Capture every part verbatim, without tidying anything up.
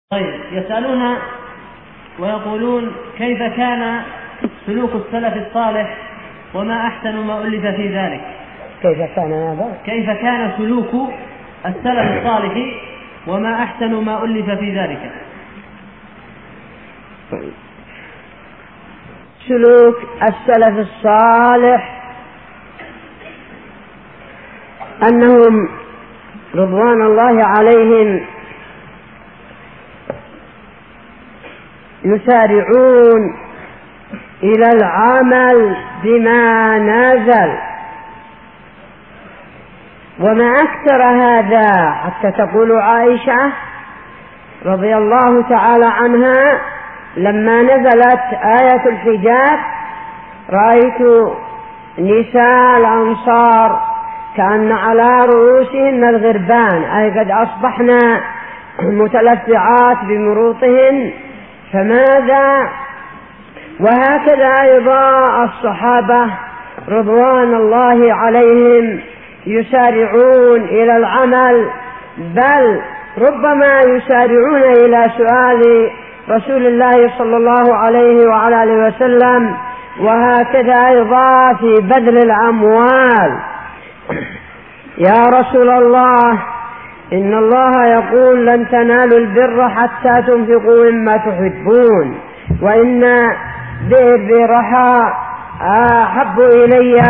طيب، يسألون ويقولون كيف كان سلوك السلف الصالح وما أحسن ما ألف في ذلك. كيف كان هذا؟ كيف كان سلوك السلف الصالح وما أحسن ما ألف في ذلك. سلوك السلف الصالح أنهم رضوان الله عليهم يسارعون إلى العمل بما نزل، وما أكثر هذا حتى تقول عائشة رضي الله تعالى عنها لما نزلت آية الحجاب: رأيت نساء الأنصار كأن على رؤوسهن الغربان، أي قد أصبحن متلفعات بمروطهن، فماذا؟ وهكذا أيضا الصحابة رضوان الله عليهم يسارعون إلى العمل، بل ربما يسارعون إلى سؤال رسول الله صلى الله عليه وعلى آله وسلم، وهكذا أيضا في بذل الأموال. يا رسول الله، إن الله يقول: لن تنالوا البر حتى تنفقوا مما تحبون، وإن برحاء أحب إلي.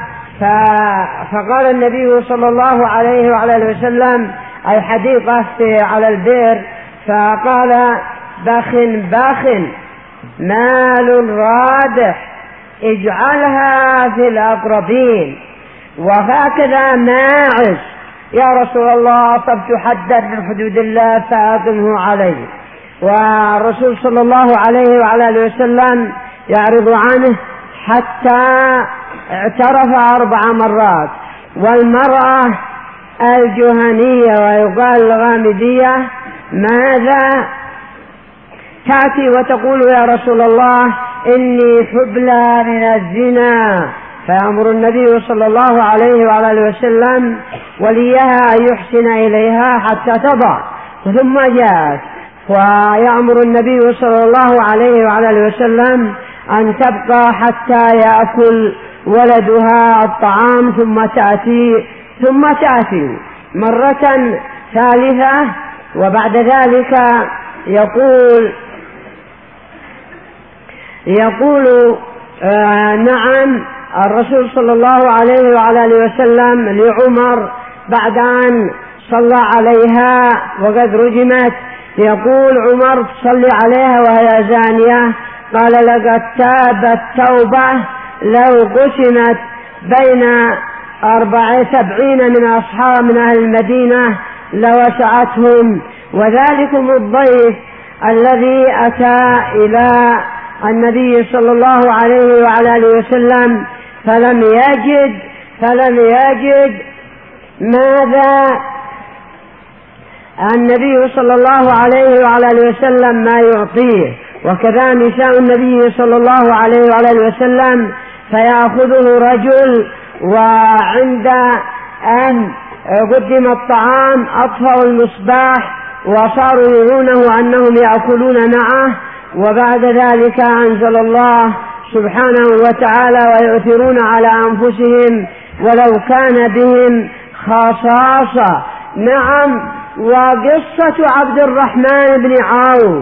فقال النبي صلى الله عليه وعلى آله وسلم: أي حديقة على البئر، فقال: باخ باخ مال رابح اجعلها في الأقربين. وهكذا ماعز: يا رسول الله، أصبت حدا من حدود الله فأقمه عليه. والرسول صلى الله عليه وعلى آله وسلم يعرض عنه حتى اعترف أربع مرات. والمرأة الجهنية ويقال الغامدية ماذا؟ تأتي وتقول: يا رسول الله، إني حبلى من الزنا، فيأمر النبي صلى الله عليه وعلى آله وسلم وليها أن يحسن إليها حتى تضع، ثم جاءت ويأمر النبي صلى الله عليه وعلى آله وسلم أن تبقى حتى يأكل ولدها الطعام، ثم تأتي ثم تأتي مرة ثالثة. وبعد ذلك يقول يقول آه نعم الرسول صلى الله عليه وعلى آله وسلم لعمر بعد أن صلى عليها وقد رجمت، يقول عمر: صلي عليها وهي زانية. قال: لقد تابت توبة لو قسمت بين أربع سبعين من أصحاب من أهل المدينة لوسعتهم. وذلكم الضيف الذي أتى إلى النبي صلى الله عليه وعلى آله وسلم فلم يجد فلم يجد ماذا؟ النبي صلى الله عليه وعلى آله وسلم ما يعطيه. وكذا نساء النبي صلى الله عليه وعلى آله وسلم فيأخذه رجل، وعند أن قدم الطعام أطفأوا المصباح وصاروا يرونه أنهم يأكلون معه. وبعد ذلك أنزل الله سبحانه وتعالى: ويؤثرون على أنفسهم ولو كان بهم خصاصة. نعم. وقصة عبد الرحمن بن عوف،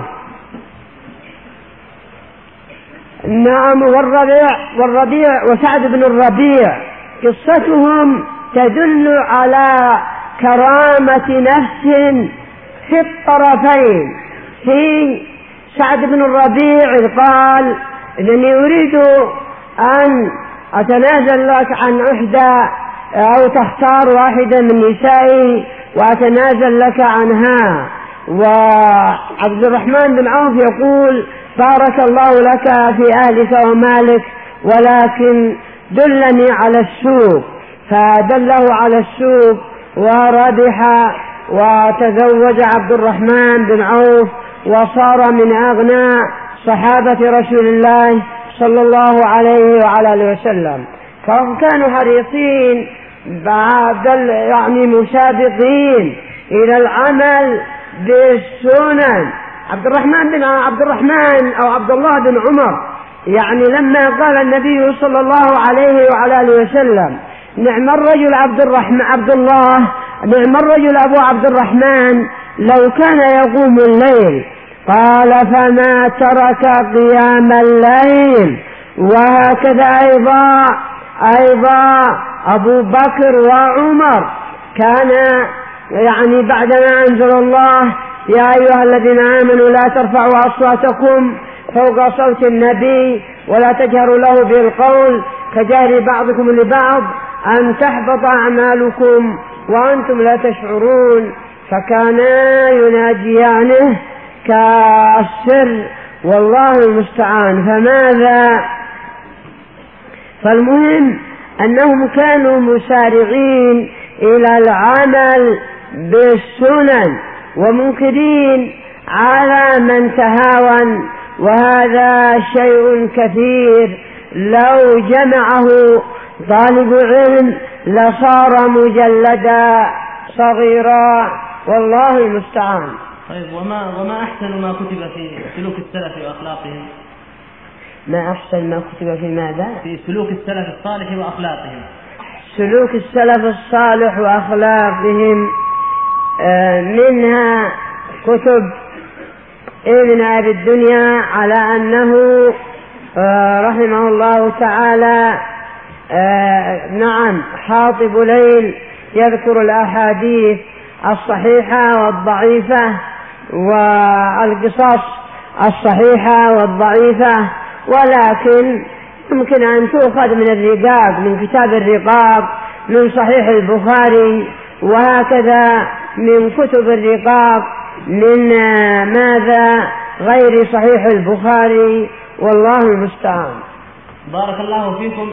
نعم، والربيع والربيع وسعد بن الربيع، قصتهم تدل على كرامة نفس في الطرفين. في سعد بن الربيع قال: إنني أريد أن أتنازل لك عن إحدى أو تختار واحدة من نسائي وأتنازل لك عنها. وعبد الرحمن بن عوف يقول: بارك الله لك في أهلك ومالك، ولكن دلني على السوق. فدله على السوق وربح، وتزوج عبد الرحمن بن عوف وصار من أغنى صحابة رسول الله صلى الله عليه وعلى آله وسلم. فكانوا حريصين بعد يعني مسابقين إلى العمل بالسنن عبد الرحمن بن عبد الرحمن أو عبد الله بن عمر، يعني لما قال النبي صلى الله عليه وعلى آله وسلم نعم الرجل عبد الرحمن عبد الله نعم الرجل أبو عبد الرحمن لو كان يقوم الليل، قال فما ترك قيام الليل. وهكذا أيضا أيضا أبو بكر وعمر كان يعني بعدما أنزل الله يا أيها الذين آمنوا لا ترفعوا أصواتكم فوق صوت النبي ولا تجهروا له بالقول كجهر بعضكم لبعض أن تحبط أعمالكم وأنتم لا تشعرون، فكانا يناجيانه كالسر والله المستعان. فماذا؟ فالمهم أنهم كانوا مسارعين إلى العمل بالسنن ومنكرين على من تهاون، وهذا شيء كثير لو جمعه طالب علم لصار مجلدا صغيرا والله المستعان. طيب وما وما أحسن ما كتب في سلوك السلف وأخلاقهم؟ ما أحسن ما كتب في ماذا؟ في سلوك السلف الصالح وأخلاقهم. سلوك السلف الصالح وأخلاقهم آه منها كتب ابن أبي الدنيا على أنه آه رحمه الله تعالى آه نعم حاطب ليل يذكر الأحاديث الصحيحة والضعيفة والقصص الصحيحة والضعيفة، ولكن يمكن أن تؤخذ من الرقاق من كتاب الرقاق من صحيح البخاري، وهكذا من كتب الرقاق من ماذا غير صحيح البخاري والله المستعان. بارك الله فيكم.